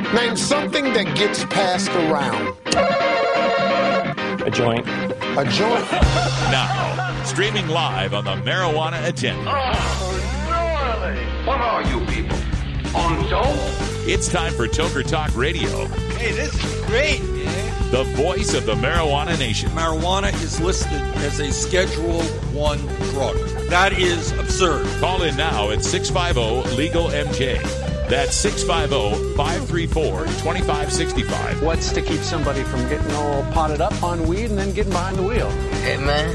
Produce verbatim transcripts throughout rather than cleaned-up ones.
Name something that gets passed around. A joint. A joint. Now, streaming live on the Marijuana Agenda. Oh, really? What are you people? On dope? It's time for Toker Talk Radio. Hey, this is great, man. The voice of the Marijuana Nation. Marijuana is listed as a Schedule One drug. That is absurd. Call in now at six five zero legal M J. That's six five zero, five three four, two five six five. What's to keep somebody from getting all potted up on weed and then getting behind the wheel? Hey, man.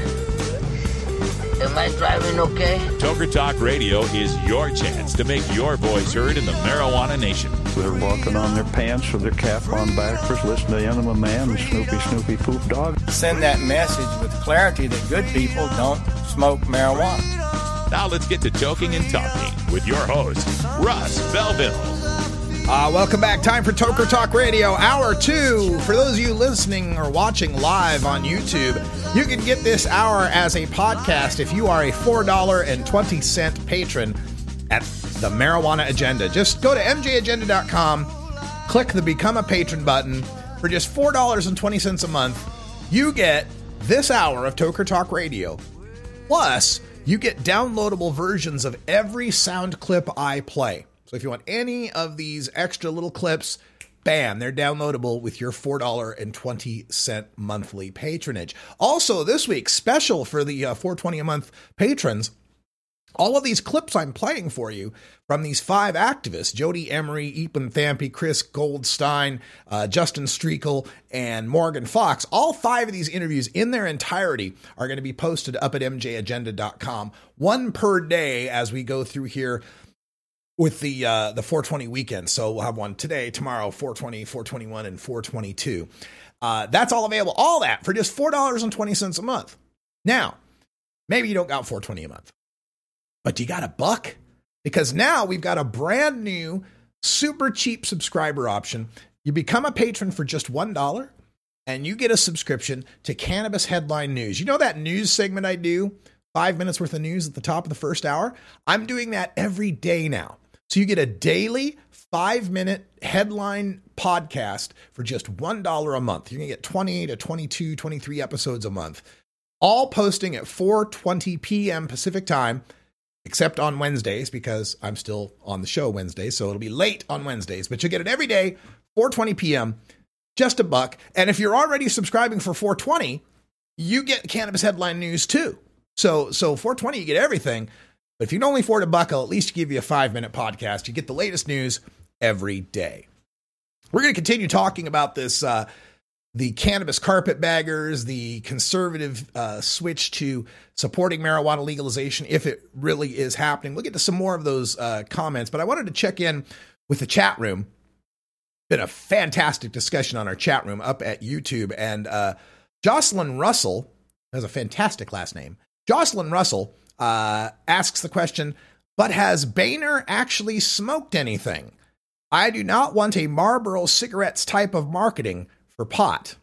Am I driving okay? Toker Talk Radio is your chance to make your voice heard in the Marijuana Nation. They're walking on their pants with their cap on backwards, listening to Enema Man and Snoopy Snoopy Poop Dog. Send that message with clarity that good people don't smoke marijuana. Now let's get to Toking and Talking with your host, Russ Belville. Uh, welcome back. Time for Toker Talk Radio, hour two. For those of you listening or watching live on YouTube, you can get this hour as a podcast if you are a four dollars and twenty cents patron at the Marijuana Agenda. Just go to M J agenda dot com, click the Become a Patron button. For just four dollars and twenty cents a month, you get this hour of Toker Talk Radio. Plus, you get downloadable versions of every sound clip I play. So if you want any of these extra little clips, bam, they're downloadable with your four dollars and twenty cents monthly patronage. Also, this week, special for the uh, four dollars and twenty cents a month patrons, all of these clips I'm playing for you from these five activists, Jody Emery, Ethan Thampy, Chris Goldstein, uh, Justin Streakel, and Morgan Fox, all five of these interviews in their entirety are going to be posted up at M J agenda dot com, one per day as we go through here with the uh, the four twenty weekend. So we'll have one today, tomorrow, four twenty, four twenty-one, and four twenty-two. Uh, that's all available, all that for just four dollars and twenty cents a month. Now, maybe you don't got four dollars and twenty cents a month, but you got a buck? Because now we've got a brand new, super cheap subscriber option. You become a patron for just one dollar, and you get a subscription to Cannabis Headline News. You know that news segment I do? Five minutes worth of news at the top of the first hour? I'm doing that every day now. So you get a daily five-minute headline podcast for just one dollar a month. You're going to get twenty to twenty-two, twenty-three episodes a month, all posting at four twenty p.m. Pacific time, except on Wednesdays because I'm still on the show Wednesdays, so it'll be late on Wednesdays. But you'll get it every day, four twenty p.m., just a buck. And if you're already subscribing for four twenty, you get Cannabis Headline News too. So, so four twenty, you get everything. But if you can only afford a buck, I'll at least give you a five-minute podcast. You get the latest news every day. We're going to continue talking about this, uh, the cannabis carpetbaggers, the conservative uh, switch to supporting marijuana legalization, if it really is happening. We'll get to some more of those uh, comments, but I wanted to check in with the chat room. Been a fantastic discussion on our chat room up at YouTube, and uh, Jocelyn Russell has a fantastic last name. Jocelyn Russell uh, asks the question, but has Boehner actually smoked anything? I do not want a Marlboro cigarettes type of marketing for pot.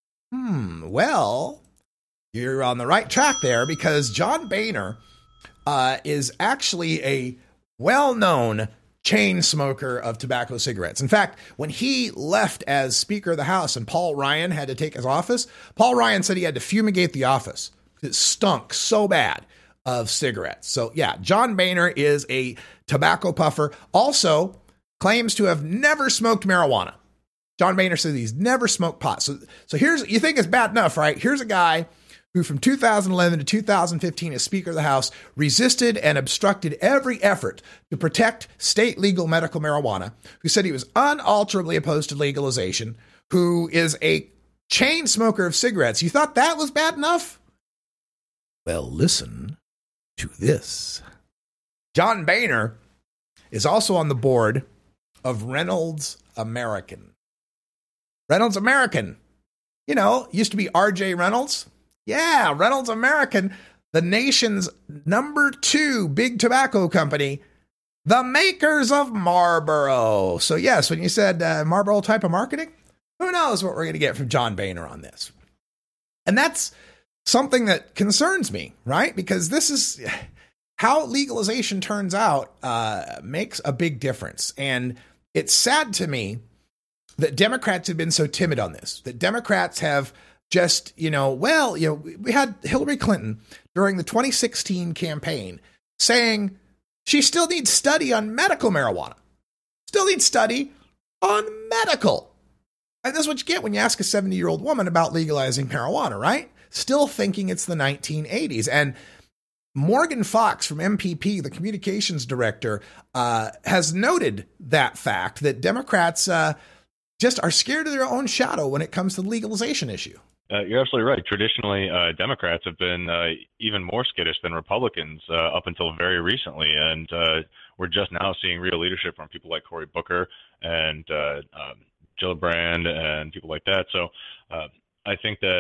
Hmm, well, you're on the right track there, because John Boehner uh, is actually a well-known chain smoker of tobacco cigarettes. In fact, when he left as Speaker of the House and Paul Ryan had to take his office, Paul Ryan said he had to fumigate the office. It stunk so bad of cigarettes. So yeah, John Boehner is a tobacco puffer. Also claims to have never smoked marijuana. John Boehner says he's never smoked pot. So, so here's, you think it's bad enough, right? Here's a guy who from two thousand eleven to two thousand fifteen as Speaker of the House resisted and obstructed every effort to protect state legal medical marijuana, who said he was unalterably opposed to legalization, who is a chain smoker of cigarettes. You thought that was bad enough? Well, listen to this. John Boehner is also on the board of Reynolds American. Reynolds American. You know, used to be R J Reynolds. Yeah, Reynolds American, the nation's number two big tobacco company, the makers of Marlboro. So yes, when you said uh, Marlboro type of marketing, who knows what we're going to get from John Boehner on this. And that's something that concerns me, right? Because this is how legalization turns out, uh, makes a big difference. And it's sad to me that Democrats have been so timid on this, that Democrats have just, you know, well, you know, we had Hillary Clinton during the twenty sixteen campaign saying she still needs study on medical marijuana, still needs study on medical. And that's what you get when you ask a seventy-year-old woman about legalizing marijuana, right? Still thinking it's the nineteen eighties. And Morgan Fox from M P P, the communications director, uh, has noted that fact that Democrats uh, just are scared of their own shadow when it comes to the legalization issue. Uh, you're absolutely right. Traditionally, uh, Democrats have been uh, even more skittish than Republicans uh, up until very recently. And uh, we're just now seeing real leadership from people like Cory Booker and uh, um, Gillibrand and people like that. So uh, I think that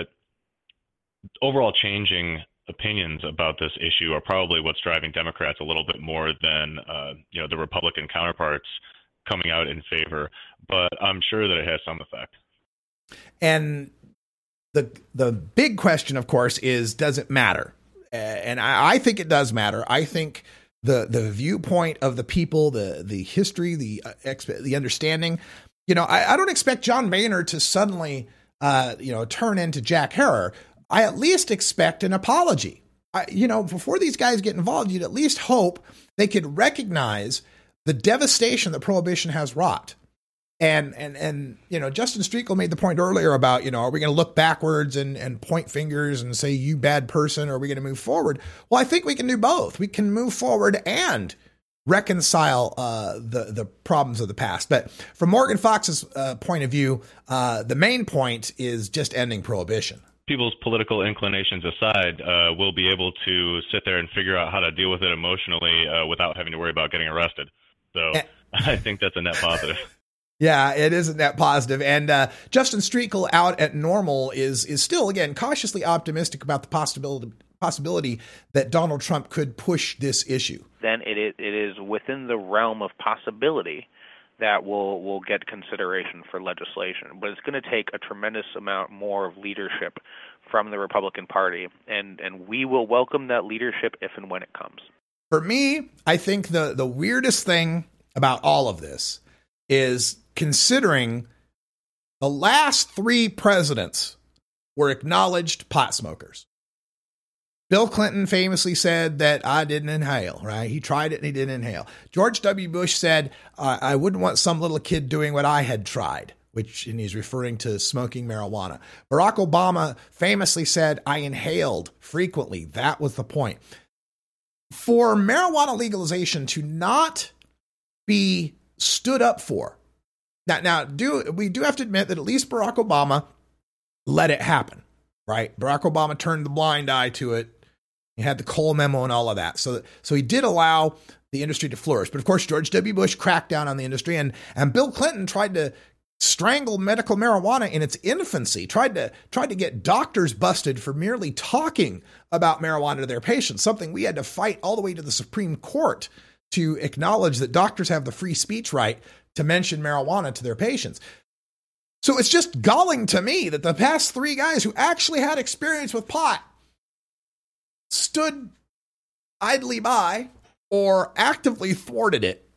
overall changing opinions about this issue are probably what's driving Democrats a little bit more than uh, you know the Republican counterparts coming out in favor. But I'm sure that it has some effect. And the the big question, of course, is, does it matter? Uh, and I, I think it does matter. I think the the viewpoint of the people, the the history, the uh, exp- the understanding. You know, I, I don't expect John Boehner to suddenly, uh, you know, turn into Jack Herer. I at least expect an apology. I, you know, before these guys get involved, you'd at least hope they could recognize the devastation that prohibition has wrought. And, and, and, you know, Justin Streekel made the point earlier about, you know, are we going to look backwards and, and point fingers and say, you bad person, or are we going to move forward? Well, I think we can do both. We can move forward and reconcile uh, the, the problems of the past. But from Morgan Fox's uh, point of view, uh, the main point is just ending prohibition. People's political inclinations aside, uh, we'll be able to sit there and figure out how to deal with it emotionally uh, without having to worry about getting arrested. So and, I think that's a net positive. Yeah, it is a net positive. And uh, Justin Streekel out at Normal is is still, again, cautiously optimistic about the possibility possibility that Donald Trump could push this issue. Then it is, it is within the realm of possibility that will will get consideration for legislation. But it's going to take a tremendous amount more of leadership from the Republican Party, and, and we will welcome that leadership if and when it comes. For me, I think the, the weirdest thing about all of this is considering the last three presidents were acknowledged pot smokers. Bill Clinton famously said that I didn't inhale, right? He tried it and he didn't inhale. George W. Bush said, uh, I wouldn't want some little kid doing what I had tried, which, and he's referring to smoking marijuana. Barack Obama famously said, I inhaled frequently. That was the point. For marijuana legalization to not be stood up for. Now, now do we do have to admit that at least Barack Obama let it happen, right? Barack Obama turned the blind eye to it. He had the Cole memo and all of that. So, so he did allow the industry to flourish. But of course, George W. Bush cracked down on the industry, and, and Bill Clinton tried to strangle medical marijuana in its infancy, tried to, tried to get doctors busted for merely talking about marijuana to their patients, something we had to fight all the way to the Supreme Court to acknowledge that doctors have the free speech right to mention marijuana to their patients. So it's just galling to me that the past three guys who actually had experience with pot stood idly by or actively thwarted it.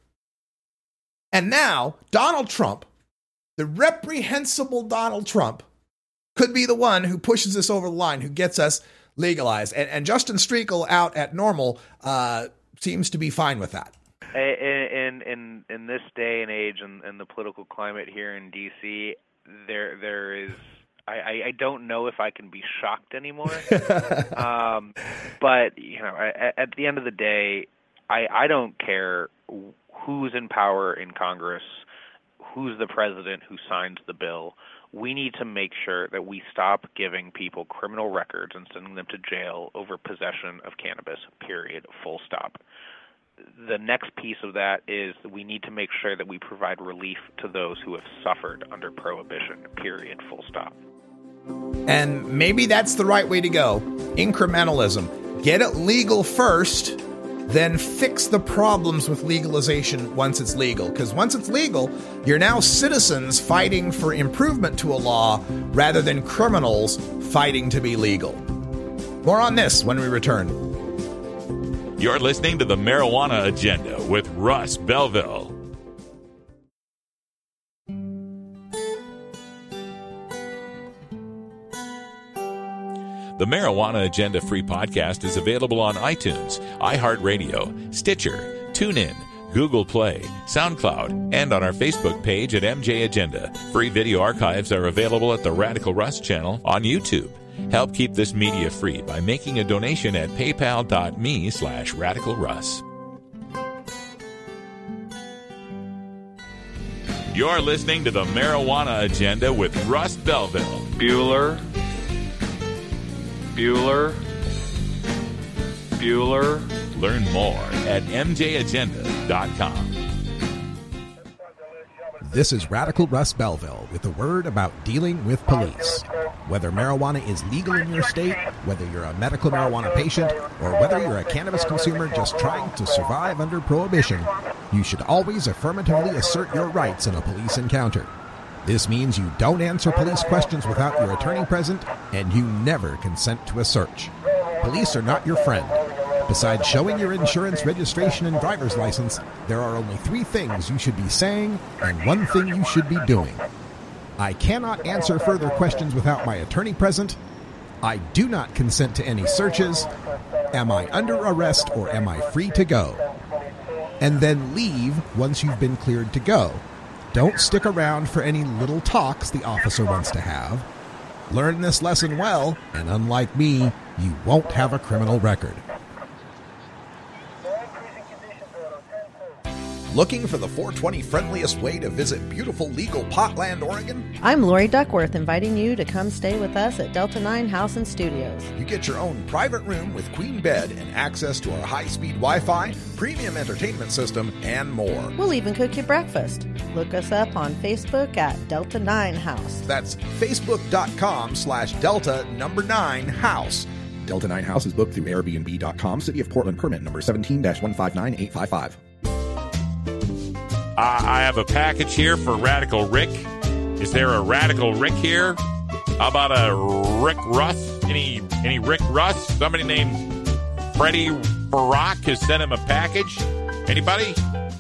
And now Donald Trump, the reprehensible Donald Trump, could be the one who pushes us over the line, who gets us legalized. And, and Justin Streekel out at Normal uh, seems to be fine with that. In in in this day and age, and, and the political climate here in D C, there there is. I, I don't know if I can be shocked anymore. um, but, you know, at, at the end of the day, I, I don't care who's in power in Congress, who's the president who signs the bill. We need to make sure that we stop giving people criminal records and sending them to jail over possession of cannabis, period, full stop. The next piece of that is that we need to make sure that we provide relief to those who have suffered under prohibition, period, full stop. And maybe that's the right way to go. Incrementalism. Get it legal first, then fix the problems with legalization once it's legal. Because once it's legal, you're now citizens fighting for improvement to a law rather than criminals fighting to be legal. More on this when we return. You're listening to the Marijuana Agenda with Russ Belville. The Marijuana Agenda Free Podcast is available on iTunes, iHeartRadio, Stitcher, TuneIn, Google Play, SoundCloud, and on our Facebook page at M J Agenda. Free video archives are available at the Radical Russ channel on YouTube. Help keep this media free by making a donation at paypal.me slash Radical Russ. You're listening to the Marijuana Agenda with Russ Belville. Bueller. Bueller. Bueller. Learn more at m j agenda dot com. This is Radical Russ Belville with a word about dealing with police. Whether marijuana is legal in your state, whether you're a medical marijuana patient, or whether you're a cannabis consumer just trying to survive under prohibition, you should always affirmatively assert your rights in a police encounter. This means you don't answer police questions without your attorney present, and you never consent to a search. Police are not your friend. Besides showing your insurance, registration, and driver's license, there are only three things you should be saying and one thing you should be doing. I cannot answer further questions without my attorney present. I do not consent to any searches. Am I under arrest or am I free to go? And then leave once you've been cleared to go. Don't stick around for any little talks the officer wants to have. Learn this lesson well, and unlike me, you won't have a criminal record. Looking for the four twenty friendliest way to visit beautiful legal Potland, Oregon? I'm Lori Duckworth, inviting you to come stay with us at Delta nine House and Studios. You get your own private room with queen bed and access to our high-speed Wi-Fi, premium entertainment system, and more. We'll even cook you breakfast. Look us up on Facebook at Delta nine House. That's facebook.com slash Delta number nine House. Delta nine House is booked through Airbnb dot com, City of Portland permit number seventeen dash one five nine eight five five. Uh, I have a package here for Radical Rick. Is there a Radical Rick here? How about a Rick Russ? Any any Rick Russ? Somebody named Freddie Barack has sent him a package. Anybody?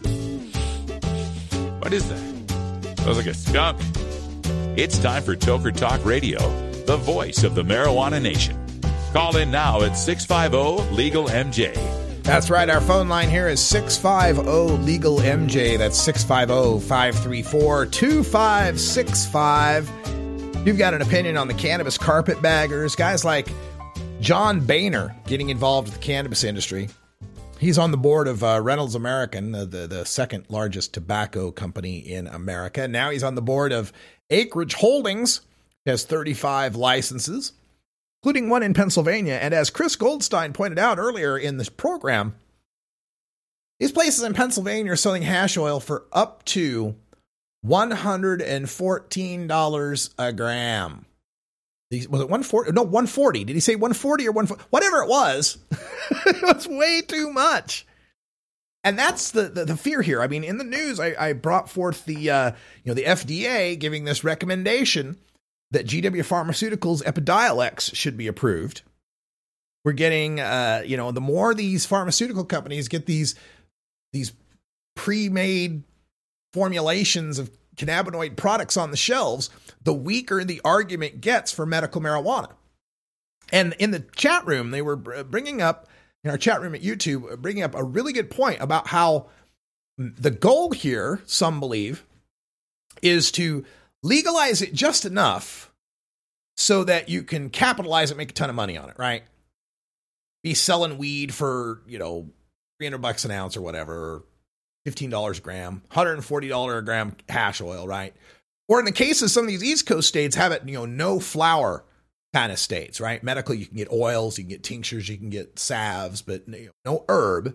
What is that? Sounds like a skunk. It's time for Toker Talk Radio, the voice of the marijuana nation. Call in now at six five zero legal M J. That's right. Our phone line here is six five zero legal M J. That's six five zero, five three four, two five six five. You've got an opinion on the cannabis carpetbaggers, guys like John Boehner getting involved with the cannabis industry. He's on the board of uh, Reynolds American, the, the, the second largest tobacco company in America. Now he's on the board of Acreage Holdings, has thirty-five licenses, including one in Pennsylvania. And as Chris Goldstein pointed out earlier in this program, these places in Pennsylvania are selling hash oil for up to one hundred fourteen dollars a gram. Was it one forty? No, one forty. Did he say one forty or one forty? Whatever it was, it was way too much. And that's the, the, the fear here. I mean, in the news, I, I brought forth the, uh, you know, the F D A giving this recommendation that G W Pharmaceuticals Epidiolex should be approved. We're getting, uh, you know, the more these pharmaceutical companies get these, these pre-made formulations of cannabinoid products on the shelves, the weaker the argument gets for medical marijuana. And in the chat room, they were bringing up, in our chat room at YouTube, bringing up a really good point about how the goal here, some believe, is to legalize it just enough so that you can capitalize it, make a ton of money on it, right? Be selling weed for, you know, three hundred bucks an ounce or whatever, fifteen dollars a gram, one hundred forty dollars a gram hash oil, right? Or in the case of some of these East Coast states, have it, you know, no flower kind of states, right? Medically, you can get oils, you can get tinctures, you can get salves, but you know, no herb.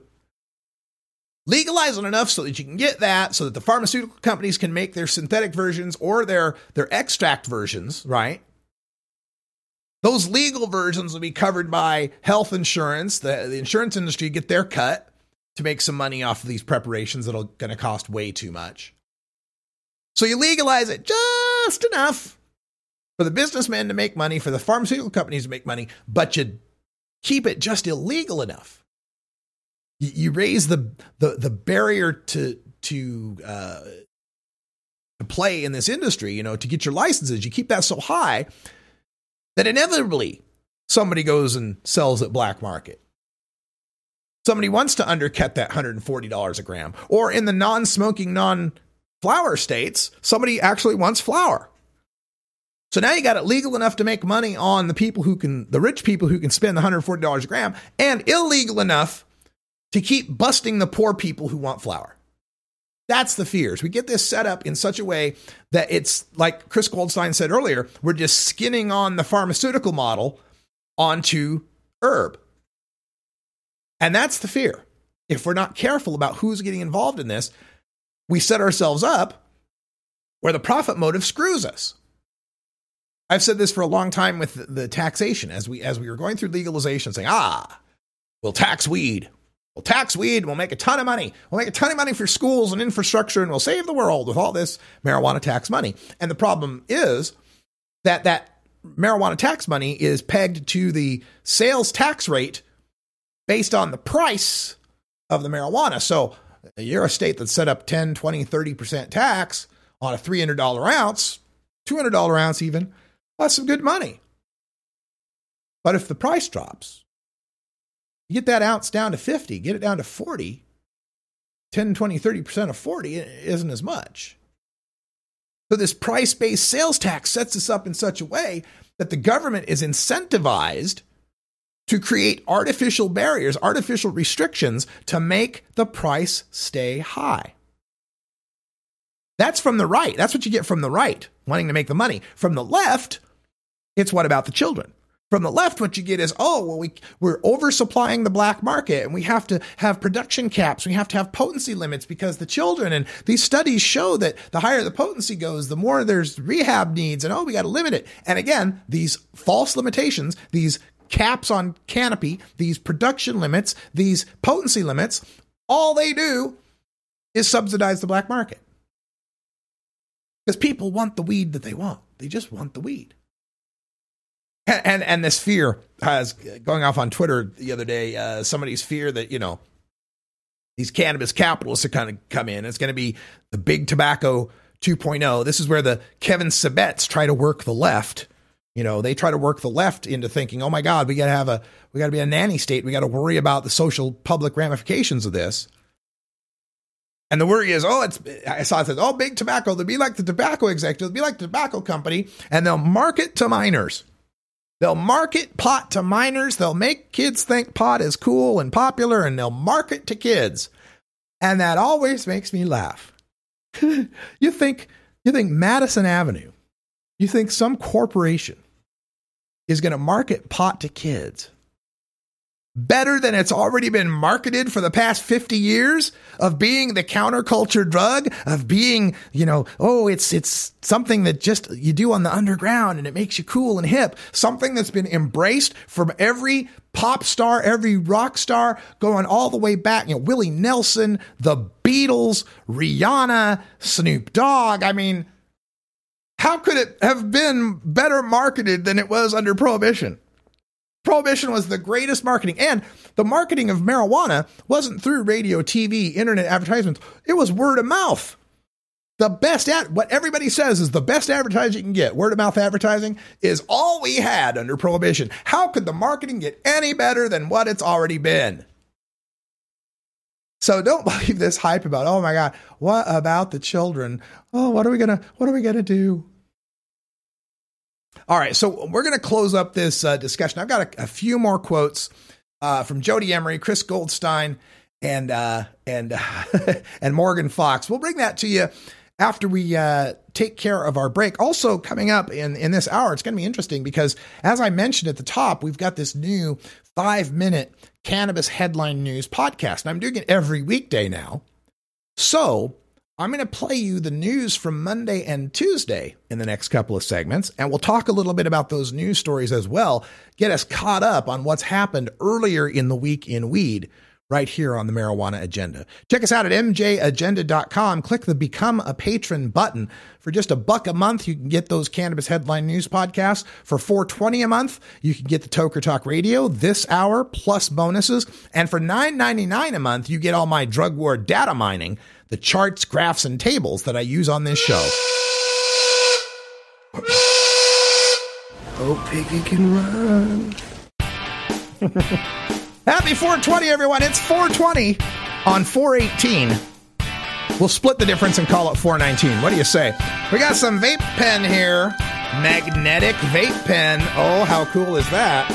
Legalize it enough so that you can get that, so that the pharmaceutical companies can make their synthetic versions or their, their extract versions, right? Those legal versions will be covered by health insurance. The, the insurance industry get their cut to make some money off of these preparations that'll going to cost way too much. So you legalize it just enough for the businessmen to make money, for the pharmaceutical companies to make money, but you keep it just illegal enough. You, you raise the, the, the barrier to, to, uh, to play in this industry, you know, to get your licenses. You keep that so high that inevitably somebody goes and sells at black market. Somebody wants to undercut that one hundred forty dollars a gram. Or in the non-smoking, non-flower states, somebody actually wants flour. So now you got it legal enough to make money on the people who can, the rich people who can spend one hundred forty dollars a gram, and illegal enough to keep busting the poor people who want flour. That's the fears. We get this set up in such a way that it's like Chris Goldstein said earlier, we're just skinning on the pharmaceutical model onto herb. And that's the fear. If we're not careful about who's getting involved in this, we set ourselves up where the profit motive screws us. I've said this for a long time with the, the taxation as we as we were going through legalization, saying, ah, we'll tax weed. We'll tax weed. We'll make a ton of money. We'll make a ton of money for schools and infrastructure, and we'll save the world with all this marijuana tax money. And the problem is that that marijuana tax money is pegged to the sales tax rate based on the price of the marijuana. So you're a state that set up ten, twenty, thirty percent tax on a three hundred dollars ounce, two hundred dollars ounce even. Well, that's some good money. But if the price drops, you get that ounce down to fifty, get it down to forty, ten, twenty, thirty percent of forty isn't as much. So this price-based sales tax sets us up in such a way that the government is incentivized to create artificial barriers, artificial restrictions to make the price stay high. That's from the right. That's what you get from the right, wanting to make the money. From the left, it's what about the children? From the left, what you get is, oh, well, we, we're oversupplying the black market, and we have to have production caps. We have to have potency limits because the children, and these studies show that the higher the potency goes, the more there's rehab needs, and oh, we got to limit it. And again, these false limitations, these caps on canopy, these production limits, these potency limits, all they do is subsidize the black market. Because people want the weed that they want. They just want the weed. And, and and this fear has going off on Twitter the other day, uh, somebody's fear that, you know, these cannabis capitalists are kind of come in. It's going to be the big tobacco two point oh. This is where the Kevin Sabett's try to work the left. You know, they try to work the left into thinking, oh my God, we got to have a, we got to be a nanny state. We got to worry about the social public ramifications of this. And the worry is, oh, it's, I saw it says, oh, big tobacco. They'll be like the tobacco executives, they'll be like the tobacco company, and they'll market to minors. They'll market pot to minors. They'll make kids think pot is cool and popular, and they'll market to kids. And that always makes me laugh. you think, you think Madison Avenue, you think some corporation is going to market pot to kids better than it's already been marketed for the past fifty years of being the counterculture drug, of being, you know, oh, it's it's something that just you do on the underground and it makes you cool and hip, something that's been embraced from every pop star, every rock star, going all the way back, you know, Willie Nelson, the Beatles, Rihanna, Snoop Dogg. I mean, how could it have been better marketed than it was under Prohibition? Prohibition was the greatest marketing, and the marketing of marijuana wasn't through radio, T V, internet advertisements. It was word of mouth. The best ad, what everybody says is the best advertising you can get. Word of mouth advertising is all we had under Prohibition. How could the marketing get any better than what it's already been? So don't believe this hype about, oh my God, what about the children? Oh, what are we gonna, what are we gonna do? All right, so we're going to close up this uh, discussion. I've got a, a few more quotes uh, from Jody Emery, Chris Goldstein, and uh, and uh, and Morgan Fox. We'll bring that to you after we uh, take care of our break. Also coming up in, in this hour, it's going to be interesting because, as I mentioned at the top, we've got this new five-minute cannabis headline news podcast, and I'm doing it every weekday now. So I'm going to play you the news from Monday and Tuesday in the next couple of segments, and we'll talk a little bit about those news stories as well, get us caught up on what's happened earlier in the week in weed right here on the Marijuana Agenda. Check us out at m j agenda dot com. Click the Become a Patron button. For just a buck a month, you can get those Cannabis Headline News podcasts. For four dollars and twenty cents a month, you can get the Toker Talk Radio, this hour, plus bonuses. And for nine ninety-nine a month, you get all my drug war data mining, the charts, graphs, and tables that I use on this show. Oh, Piggy can run. Happy four twenty, everyone. It's four twenty on four eighteen. We'll split the difference and call it four nineteen. What do you say? We got some vape pen here. Magnetic vape pen. Oh, how cool is that?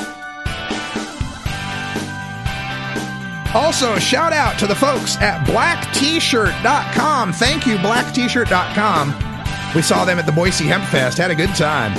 Also, shout out to the folks at black t shirt dot com. Thank you, black t shirt dot com. We saw them at the Boise Hemp Fest. Had a good time.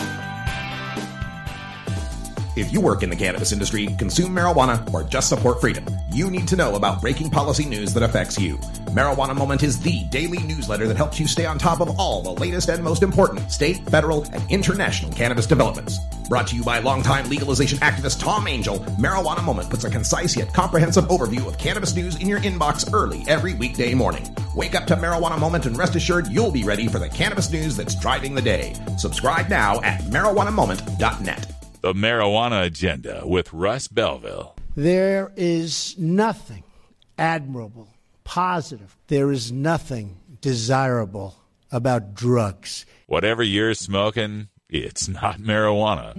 If you work in the cannabis industry, consume marijuana, or just support freedom, you need to know about breaking policy news that affects you. Marijuana Moment is the daily newsletter that helps you stay on top of all the latest and most important state, federal, and international cannabis developments. Brought to you by longtime legalization activist Tom Angel, Marijuana Moment puts a concise yet comprehensive overview of cannabis news in your inbox early every weekday morning. Wake up to Marijuana Moment and rest assured you'll be ready for the cannabis news that's driving the day. Subscribe now at marijuana moment dot net. The Marijuana Agenda with Russ Belville. There is nothing admirable, positive. There is nothing desirable about drugs. Whatever you're smoking, it's not marijuana.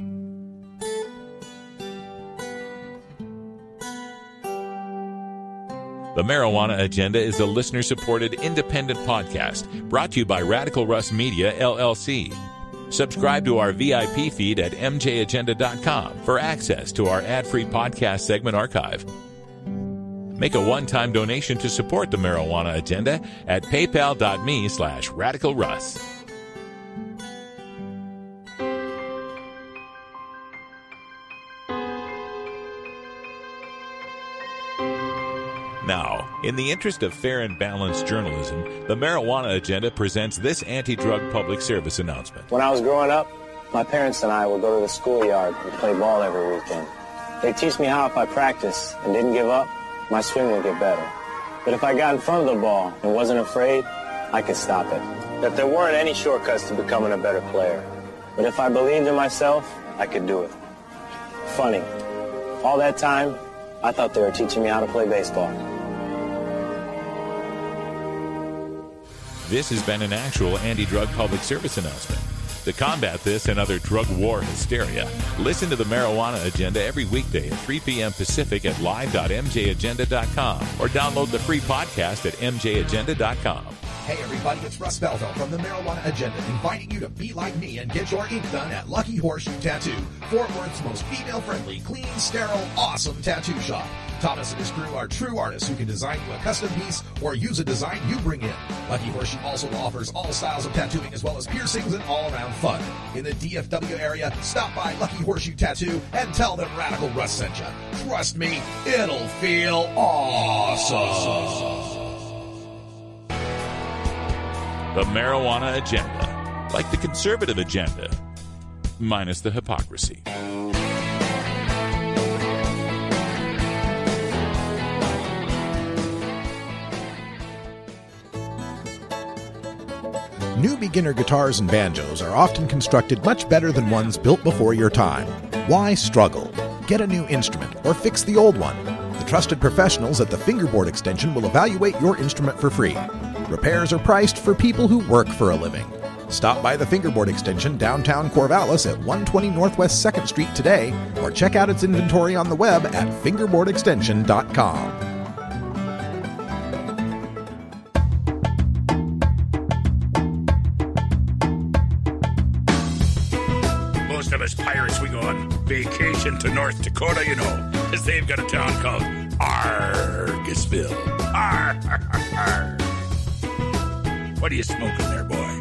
The Marijuana Agenda is a listener-supported independent podcast brought to you by Radical Russ Media, L L C. Subscribe to our V I P feed at m j agenda dot com for access to our ad-free podcast segment archive. Make a one-time donation to support the Marijuana Agenda at paypal.me slash radicalruss. Now, in the interest of fair and balanced journalism, the Marijuana Agenda presents this anti-drug public service announcement. When I was growing up, my parents and I would go to the schoolyard and play ball every weekend. They teach me how if I practiced and didn't give up, my swing would get better. But if I got in front of the ball and wasn't afraid, I could stop it. That there weren't any shortcuts to becoming a better player. But if I believed in myself, I could do it. Funny, all that time, I thought they were teaching me how to play baseball. This has been an actual anti-drug public service announcement. To combat this and other drug war hysteria, listen to the Marijuana Agenda every weekday at three p.m. Pacific at live dot m j agenda dot com or download the free podcast at m j agenda dot com. Hey everybody, it's Russ Belville from the Marijuana Agenda, inviting you to be like me and get your ink done at Lucky Horseshoe Tattoo, Fort Worth's most female-friendly, clean, sterile, awesome tattoo shop. Thomas and his crew are true artists who can design you a custom piece or use a design you bring in. Lucky Horseshoe also offers all styles of tattooing as well as piercings and all-around fun. In the D F W area, stop by Lucky Horseshoe Tattoo and tell them Radical Russ sent you. Trust me, it'll feel awesome. The Marijuana Agenda, like the conservative agenda, minus the hypocrisy. New beginner guitars and banjos are often constructed much better than ones built before your time. Why struggle? Get a new instrument or fix the old one. The trusted professionals at the Fingerboard Extension will evaluate your instrument for free. Repairs are priced for people who work for a living. Stop by the Fingerboard Extension downtown Corvallis at one twenty Northwest second Street today or check out its inventory on the web at fingerboard extension dot com. Most of us pirates, we go on vacation to North Dakota, you know, because they've got a town called Argusville. Arr, arr, arr. What are you smoking there, boy?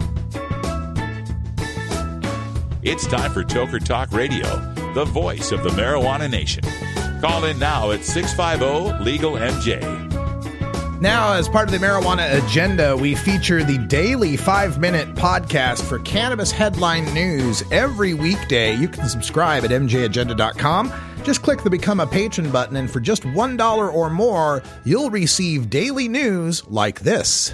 It's time for Toker Talk Radio, the voice of the marijuana nation. Call in now at six five zero legal M J. Now, as part of the Marijuana Agenda, we feature the daily five-minute podcast for cannabis headline news every weekday. You can subscribe at m j agenda dot com. Just click the Become a Patron button, and for just one dollar or more, you'll receive daily news like this.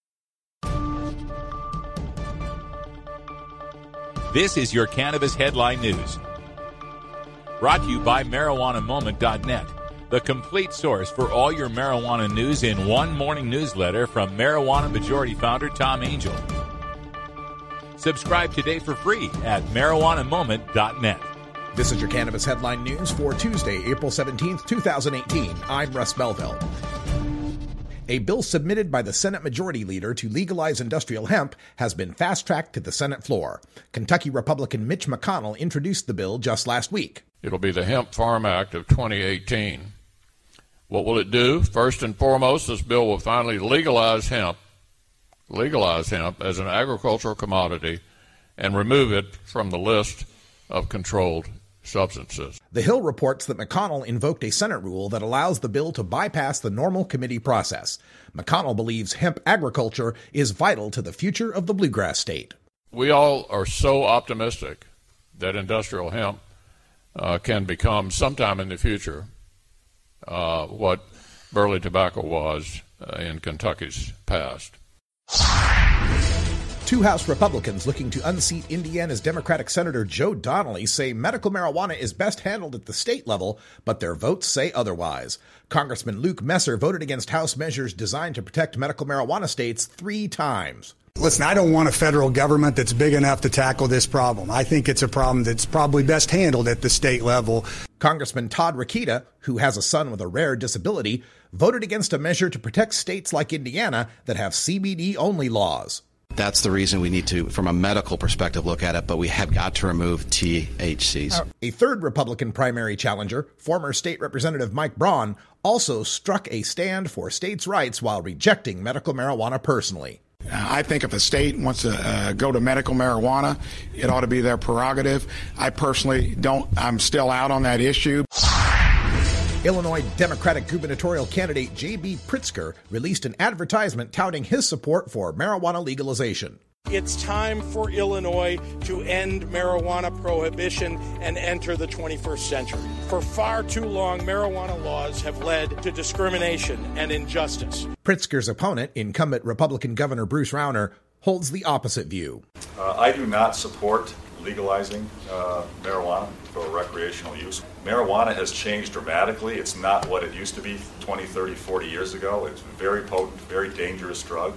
This is your Cannabis Headline News. Brought to you by marijuana moment dot net, the complete source for all your marijuana news in one morning newsletter from Marijuana Majority founder Tom Angel. Subscribe today for free at marijuana moment dot net. This is your Cannabis Headline News for Tuesday, April seventeenth, twenty eighteen. I'm Russ Belville. A bill submitted by the Senate Majority Leader to legalize industrial hemp has been fast-tracked to the Senate floor. Kentucky Republican Mitch McConnell introduced the bill just last week. It'll be the Hemp Farm Act of twenty eighteen. What will it do? First and foremost, this bill will finally legalize hemp, legalize hemp as an agricultural commodity and remove it from the list of controlled substances. The Hill reports that McConnell invoked a Senate rule that allows the bill to bypass the normal committee process. McConnell believes hemp agriculture is vital to the future of the bluegrass state. We all are so optimistic that industrial hemp uh, can become sometime in the future uh, what burley tobacco was uh, in Kentucky's past. Two House Republicans looking to unseat Indiana's Democratic Senator Joe Donnelly say medical marijuana is best handled at the state level, but their votes say otherwise. Congressman Luke Messer voted against House measures designed to protect medical marijuana states three times. Listen, I don't want a federal government that's big enough to tackle this problem. I think it's a problem that's probably best handled at the state level. Congressman Todd Rokita, who has a son with a rare disability, voted against a measure to protect states like Indiana that have C B D-only laws. That's the reason we need to, from a medical perspective, look at it, but we have got to remove T H Cs. A third Republican primary challenger, former State Representative Mike Braun, also struck a stand for states' rights while rejecting medical marijuana personally. I think if a state wants to uh, go to medical marijuana, it ought to be their prerogative. I personally don't, I'm still out on that issue. Illinois Democratic gubernatorial candidate J B Pritzker released an advertisement touting his support for marijuana legalization. It's time for Illinois to end marijuana prohibition and enter the twenty-first century. For far too long, marijuana laws have led to discrimination and injustice. Pritzker's opponent, incumbent Republican Governor Bruce Rauner, holds the opposite view. Uh, I do not support legalizing uh, marijuana for recreational use. Marijuana has changed dramatically. It's not what it used to be twenty, thirty, forty years ago. It's a very potent, very dangerous drug.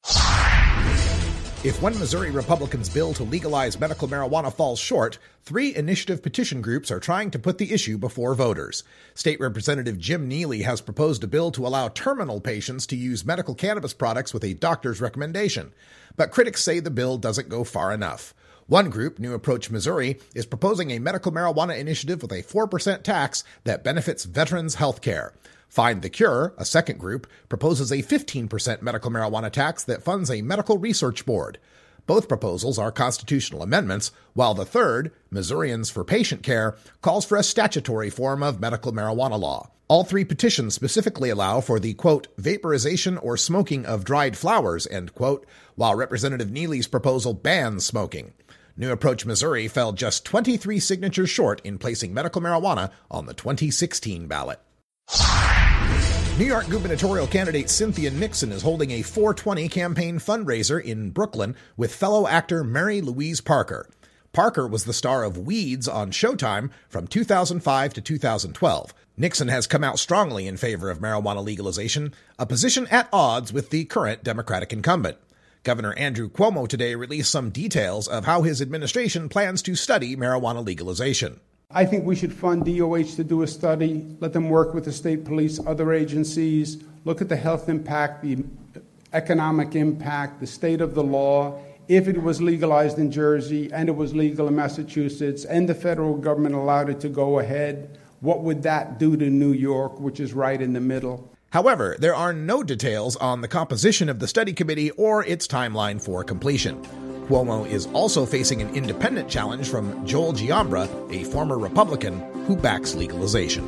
If one Missouri Republican's bill to legalize medical marijuana falls short, three initiative petition groups are trying to put the issue before voters. State Representative Jim Neely has proposed a bill to allow terminal patients to use medical cannabis products with a doctor's recommendation. But critics say the bill doesn't go far enough. One group, New Approach Missouri, is proposing a medical marijuana initiative with a four percent tax that benefits veterans' health care. Find the Cure, a second group, proposes a fifteen percent medical marijuana tax that funds a medical research board. Both proposals are constitutional amendments, while the third, Missourians for Patient Care, calls for a statutory form of medical marijuana law. All three petitions specifically allow for the, quote, vaporization or smoking of dried flowers, end quote, while Representative Neely's proposal bans smoking. New Approach Missouri fell just twenty-three signatures short in placing medical marijuana on the twenty sixteen ballot. New York gubernatorial candidate Cynthia Nixon is holding a four twenty campaign fundraiser in Brooklyn with fellow actor Mary Louise Parker. Parker was the star of Weeds on Showtime from two thousand five to two thousand twelve. Nixon has come out strongly in favor of marijuana legalization, a position at odds with the current Democratic incumbent. Governor Andrew Cuomo today released some details of how his administration plans to study marijuana legalization. I think we should fund D O H to do a study, let them work with the state police, other agencies, look at the health impact, the economic impact, the state of the law. If it was legalized in Jersey and it was legal in Massachusetts and the federal government allowed it to go ahead, what would that do to New York, which is right in the middle? However, there are no details on the composition of the study committee or its timeline for completion. Cuomo is also facing an independent challenge from Joel Giambra, a former Republican who backs legalization.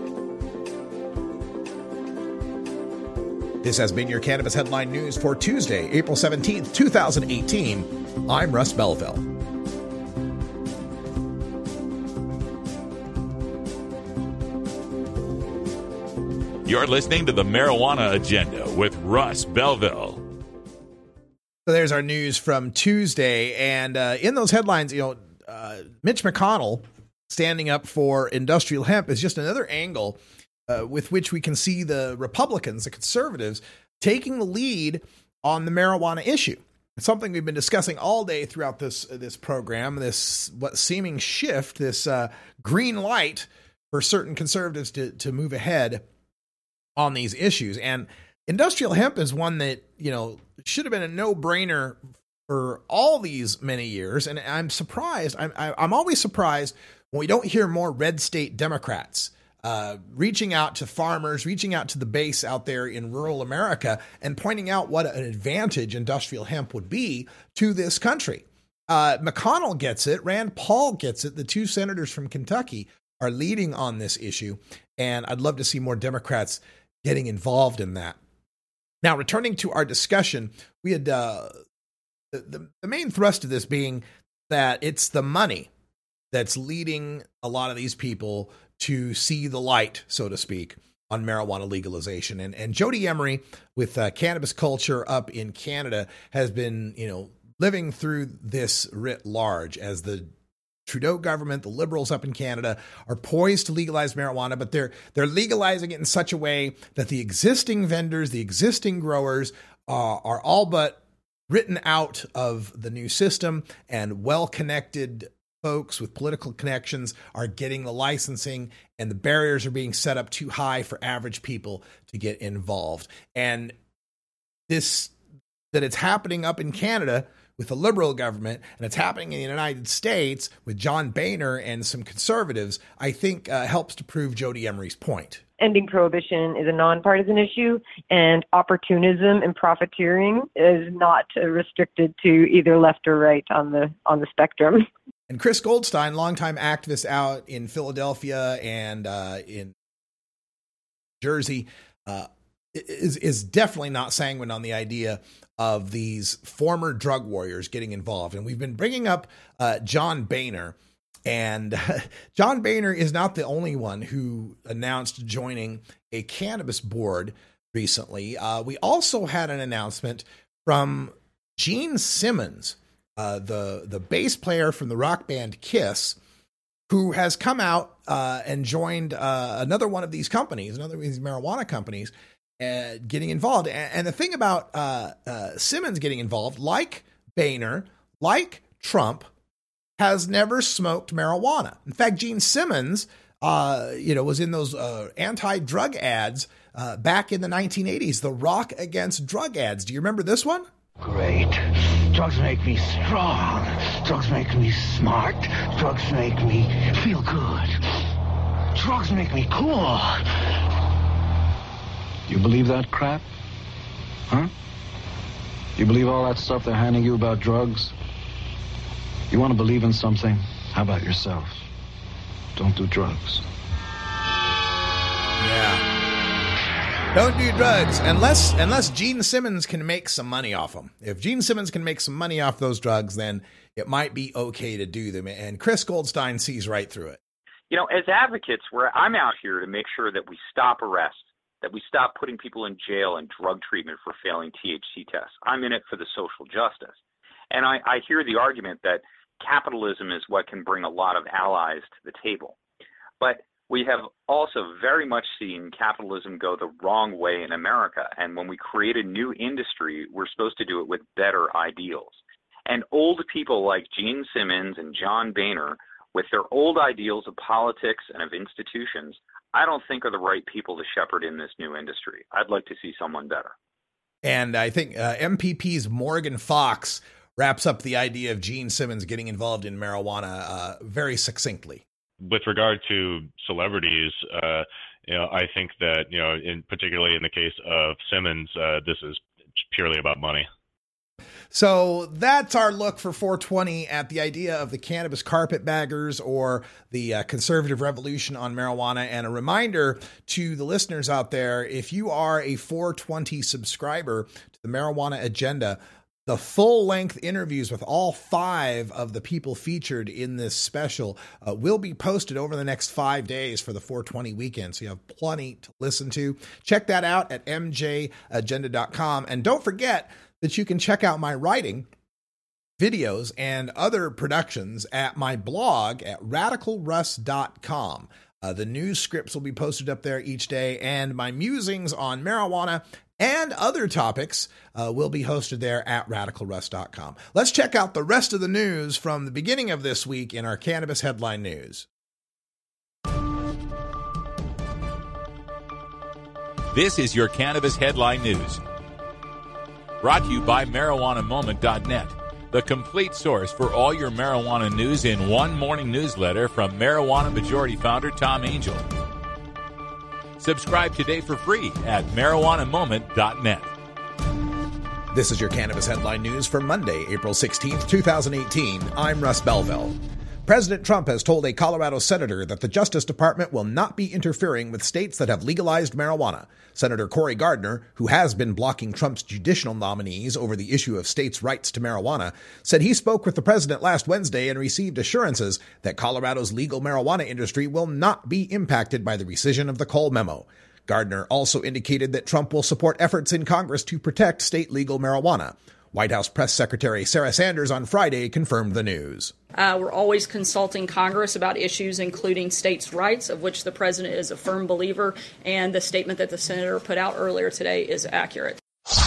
This has been your Cannabis Headline News for Tuesday, April seventeenth, twenty eighteen. I'm Russ Belville. You're listening to the Marijuana Agenda with Russ Belville. So there's our news from Tuesday. And uh, in those headlines, you know, uh, Mitch McConnell standing up for industrial hemp is just another angle uh, with which we can see the Republicans, the conservatives, taking the lead on the marijuana issue. something we've been discussing all day throughout this this program, this what seeming shift, this uh, green light for certain conservatives to, to move ahead on these issues. And industrial hemp is one that, you know, should have been a no-brainer for all these many years. And I'm surprised. I'm, I'm always surprised when we don't hear more red state Democrats uh, reaching out to farmers, reaching out to the base out there in rural America and pointing out what an advantage industrial hemp would be to this country. Uh, McConnell gets it. Rand Paul gets it. The two senators from Kentucky are leading on this issue. And I'd love to see more Democrats getting involved in that. Now, returning to our discussion, we had uh, the, the, the main thrust of this being that it's the money that's leading a lot of these people to see the light, so to speak, on marijuana legalization. And, and Jody Emery with uh, Cannabis Culture up in Canada has been, you know, living through this writ large as the Trudeau government, the Liberals up in Canada, are poised to legalize marijuana, but they're they're legalizing it in such a way that the existing vendors, the existing growers uh, are all but written out of the new system, and well-connected folks with political connections are getting the licensing, and the barriers are being set up too high for average people to get involved. And this, that it's happening up in Canada with the Liberal government, and it's happening in the United States with John Boehner and some conservatives, I think uh, helps to prove Jody Emery's point. Ending prohibition is a nonpartisan issue, and opportunism and profiteering is not restricted to either left or right on the on the spectrum. And Chris Goldstein, longtime activist out in Philadelphia and uh, in Jersey, uh, is is definitely not sanguine on the idea of these former drug warriors getting involved. And we've been bringing up uh, John Boehner. And uh, John Boehner is not the only one who announced joining a cannabis board recently. Uh, we also had an announcement from Gene Simmons, uh, the, the bass player from the rock band Kiss, who has come out uh, and joined uh, another one of these companies, another of these marijuana companies, uh, getting involved. And, and the thing about uh, uh, Simmons getting involved, like Boehner, like Trump, has never smoked marijuana. In fact, Gene Simmons, uh, you know, was in those uh, anti-drug ads uh, back in the nineteen eighties, the Rock Against Drug ads. Do you remember this one? Great. Drugs make me strong. Drugs make me smart. Drugs make me feel good. Drugs make me cool. You believe that crap? Huh? You believe all that stuff they're handing you about drugs? You want to believe in something? How about yourself? Don't do drugs. Yeah. Don't do drugs unless unless Gene Simmons can make some money off them. If Gene Simmons can make some money off those drugs, then it might be okay to do them. And Chris Goldstein sees right through it. You know, as advocates, we're, I'm out here to make sure that we stop arrests, that we stop putting people in jail and drug treatment for failing T H C tests. I'm in it for the social justice. And I, I hear the argument that capitalism is what can bring a lot of allies to the table. But we have also very much seen capitalism go the wrong way in America. And when we create a new industry, we're supposed to do it with better ideals. And old people like Gene Simmons and John Boehner, with their old ideals of politics and of institutions, I don't think are the right people to shepherd in this new industry. I'd like to see someone better. And I think uh, M P P's Morgan Fox wraps up the idea of Gene Simmons getting involved in marijuana uh, very succinctly. With regard to celebrities, uh, you know, I think that, you know, in particularly in the case of Simmons, uh, this is purely about money. So that's our look for four twenty at the idea of the cannabis carpetbaggers or the uh, conservative revolution on marijuana. And a reminder to the listeners out there, if you are a four twenty subscriber to the Marijuana Agenda, the full-length interviews with all five of the people featured in this special uh, will be posted over the next five days for the four twenty weekend, so you have plenty to listen to. Check that out at m j agenda dot com. And don't forget that you can check out my writing, videos, and other productions at my blog at radical russ dot com. Uh, the news scripts will be posted up there each day, and my musings on marijuana and other topics uh, will be hosted there at radical russ dot com. Let's check out the rest of the news from the beginning of this week in our Cannabis Headline News. This is your Cannabis Headline News. Brought to you by marijuana moment dot net, the complete source for all your marijuana news in one morning newsletter from Marijuana Majority Founder Tom Angel. Subscribe today for free at marijuana moment dot net. This is your Cannabis Headline News for Monday, April sixteenth, twenty eighteen. I'm Russ Belville. President Trump has told a Colorado senator that the Justice Department will not be interfering with states that have legalized marijuana. Senator Cory Gardner, who has been blocking Trump's judicial nominees over the issue of states' rights to marijuana, said he spoke with the president last Wednesday and received assurances that Colorado's legal marijuana industry will not be impacted by the rescission of the Cole memo. Gardner also indicated that Trump will support efforts in Congress to protect state legal marijuana. White House Press Secretary Sarah Sanders on Friday confirmed the news. Uh, we're always consulting Congress about issues including states' rights, of which the president is a firm believer, and the statement that the senator put out earlier today is accurate.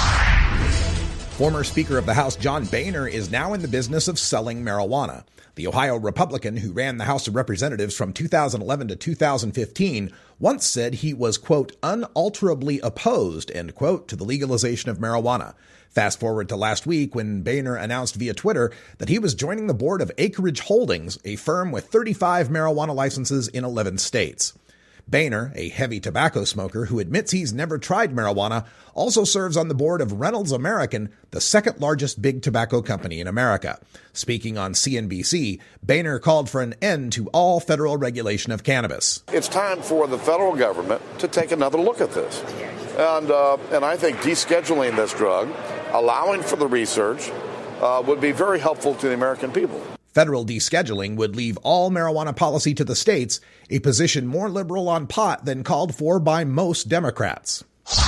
Former Speaker of the House John Boehner is now in the business of selling marijuana. The Ohio Republican who ran the House of Representatives from two thousand eleven to two thousand fifteen once said he was, quote, unalterably opposed, end quote, to the legalization of marijuana. Fast forward to last week when Boehner announced via Twitter that he was joining the board of Acreage Holdings, a firm with thirty-five marijuana licenses in eleven states. Boehner, a heavy tobacco smoker who admits he's never tried marijuana, also serves on the board of Reynolds American, the second largest big tobacco company in America. Speaking on C N B C, Boehner called for an end to all federal regulation of cannabis. It's time for the federal government to take another look at this. And, uh, and I think descheduling this drug, allowing for the research, uh, would be very helpful to the American people. Federal descheduling would leave all marijuana policy to the states, a position more liberal on pot than called for by most Democrats.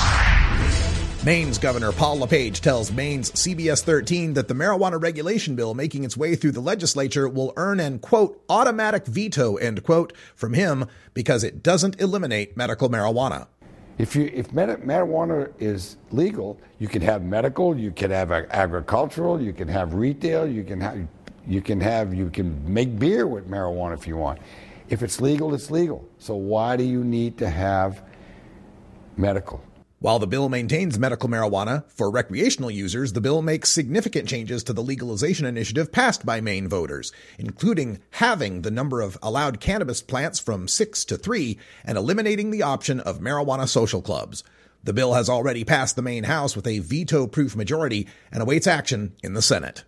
Maine's Governor Paul LePage tells Maine's C B S thirteen that the marijuana regulation bill making its way through the legislature will earn an, quote, automatic veto, end quote, from him because it doesn't eliminate medical marijuana. If you if med- marijuana is legal, you can have medical, you can have ag- agricultural, you can have retail, you can have you can have you can make beer with marijuana if you want. If it's legal, it's legal. So why do you need to have medical? While the bill maintains medical marijuana, for recreational users, the bill makes significant changes to the legalization initiative passed by Maine voters, including halving the number of allowed cannabis plants from six to three and eliminating the option of marijuana social clubs. The bill has already passed the Maine House with a veto-proof majority and awaits action in the Senate.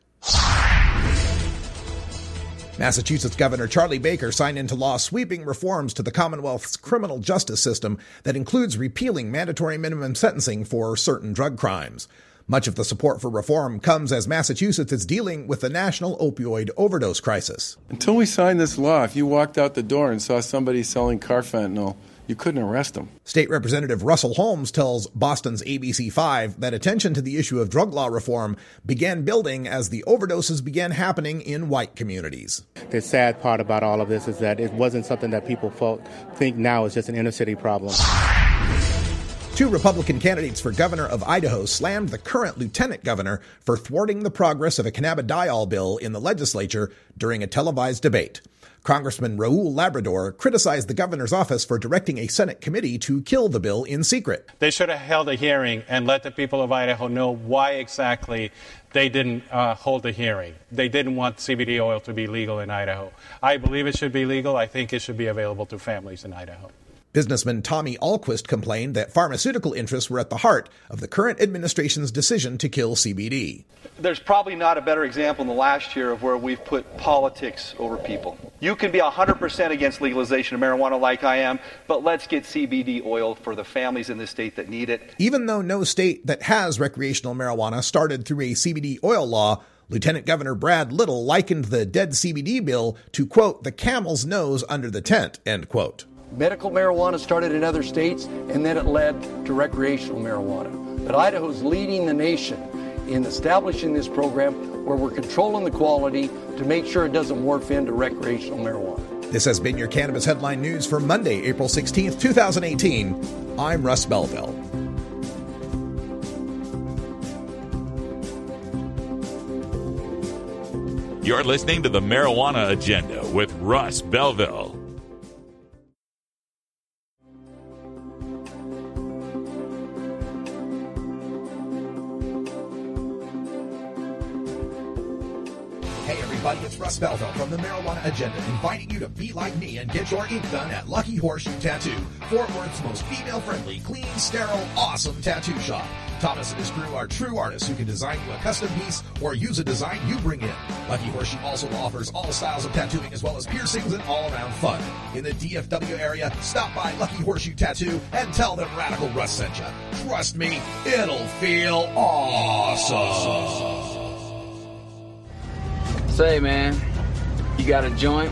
Massachusetts Governor Charlie Baker signed into law sweeping reforms to the Commonwealth's criminal justice system that includes repealing mandatory minimum sentencing for certain drug crimes. Much of the support for reform comes as Massachusetts is dealing with the national opioid overdose crisis. Until we signed this law, if you walked out the door and saw somebody selling carfentanil, you couldn't arrest them. State Representative Russell Holmes tells Boston's A B C five that attention to the issue of drug law reform began building as the overdoses began happening in white communities. The sad part about all of this is that it wasn't something that people felt, think now is just an inner city problem. Two Republican candidates for governor of Idaho slammed the current lieutenant governor for thwarting the progress of a cannabidiol bill in the legislature during a televised debate. Congressman Raul Labrador criticized the governor's office for directing a Senate committee to kill the bill in secret. They should have held a hearing and let the people of Idaho know why exactly they didn't uh, hold a hearing. They didn't want C B D oil to be legal in Idaho. I believe it should be legal. I think it should be available to families in Idaho. Businessman Tommy Alquist complained that pharmaceutical interests were at the heart of the current administration's decision to kill C B D. There's probably not a better example in the last year of where we've put politics over people. You can be one hundred percent against legalization of marijuana like I am, but let's get C B D oil for the families in this state that need it. Even though no state that has recreational marijuana started through a C B D oil law, Lieutenant Governor Brad Little likened the dead C B D bill to, quote, the camel's nose under the tent, end quote. Medical marijuana started in other states, and then it led to recreational marijuana. But Idaho's leading the nation in establishing this program where we're controlling the quality to make sure it doesn't morph into recreational marijuana. This has been your Cannabis Headline News for Monday, April sixteenth, twenty eighteen. I'm Russ Belville. You're listening to the Marijuana Agenda with Russ Belville. Hey everybody, it's Russ Belville from the Marijuana Agenda, inviting you to be like me and get your ink done at Lucky Horseshoe Tattoo, Fort Worth's most female-friendly, clean, sterile, awesome tattoo shop. Thomas and his crew are true artists who can design you a custom piece or use a design you bring in. Lucky Horseshoe also offers all styles of tattooing as well as piercings and all-around fun. In the D F W area, stop by Lucky Horseshoe Tattoo and tell them Radical Russ sent you. Trust me, it'll feel awesome. Say, man, you got a joint?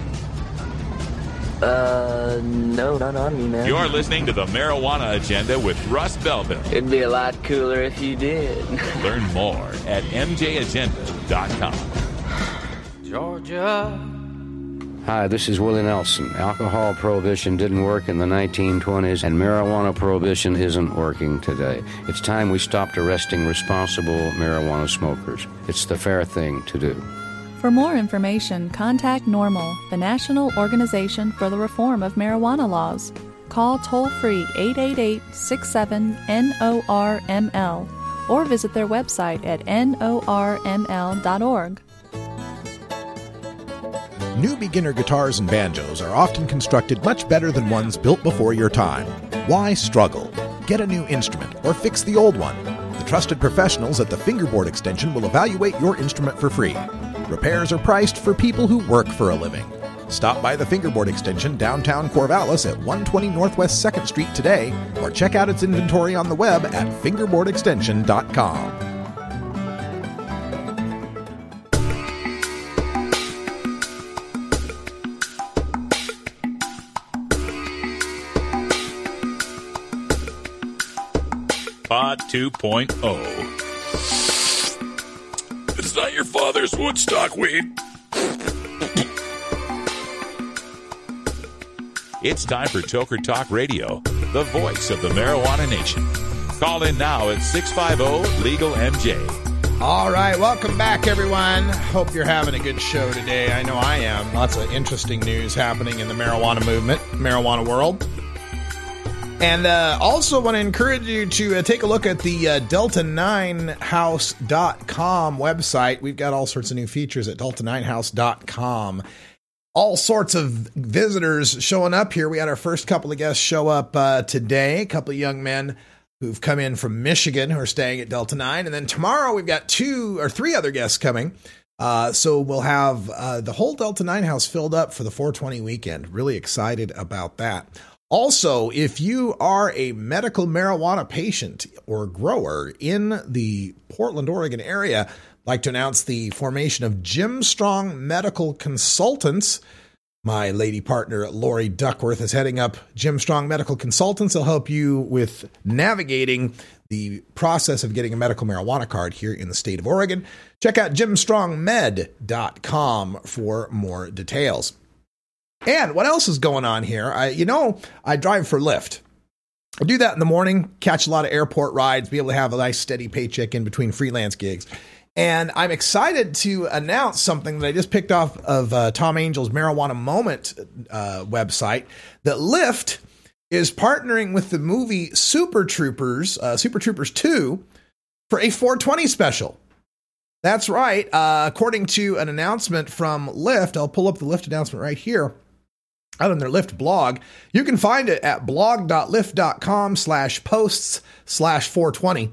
Uh, no, not on me, man. You're listening to the Marijuana Agenda with Russ Belville. It'd be a lot cooler if you did. Learn more at m j agenda dot com. Georgia. Hi, this is Willie Nelson. Alcohol prohibition didn't work in the nineteen twenties, and marijuana prohibition isn't working today. It's time we stopped arresting responsible marijuana smokers. It's the fair thing to do. For more information, contact NORML, the National Organization for the Reform of Marijuana Laws. Call toll-free eight eight eight, six seven, N O R M L or visit their website at N O R M L dot org. New beginner guitars and banjos are often constructed much better than ones built before your time. Why struggle? Get a new instrument or fix the old one. The trusted professionals at the Fingerboard Extension will evaluate your instrument for free. Repairs are priced for people who work for a living. Stop by the Fingerboard Extension downtown Corvallis at one twenty Northwest second Street today, or check out its inventory on the web at fingerboard extension dot com. Pod two point oh. It's not your father's Woodstock weed. It's time for Toker Talk Radio, the voice of the marijuana nation. Call in now at six five zero, legal M J. All right, welcome back, everyone. Hope you're having a good show today. I know I am. Lots of interesting news happening in the marijuana movement, marijuana world. And uh, also want to encourage you to uh, take a look at the uh, delta nine house dot com website. We've got all sorts of new features at delta nine house dot com. All sorts of visitors showing up here. We had our first couple of guests show up uh, today. A couple of young men who've come in from Michigan who are staying at Delta nine. And then tomorrow we've got two or three other guests coming. Uh, so we'll have uh, the whole Delta nine house filled up for the four twenty weekend. Really excited about that. Also, if you are a medical marijuana patient or grower in the Portland, Oregon area, I'd like to announce the formation of Jim Strong Medical Consultants. My lady partner, Lori Duckworth, is heading up Jim Strong Medical Consultants. They'll help you with navigating the process of getting a medical marijuana card here in the state of Oregon. Check out jim strong med dot com for more details. And what else is going on here? I, you know, I drive for Lyft. I do that in the morning, catch a lot of airport rides, be able to have a nice steady paycheck in between freelance gigs. And I'm excited to announce something that I just picked off of uh, Tom Angel's Marijuana Moment uh, website, that Lyft is partnering with the movie Super Troopers, uh, Super Troopers two, for a four twenty special. That's right. Uh, according to an announcement from Lyft, I'll pull up the Lyft announcement right here. Out on their Lyft blog, you can find it at blog dot lyft dot com slash posts slash four twenty.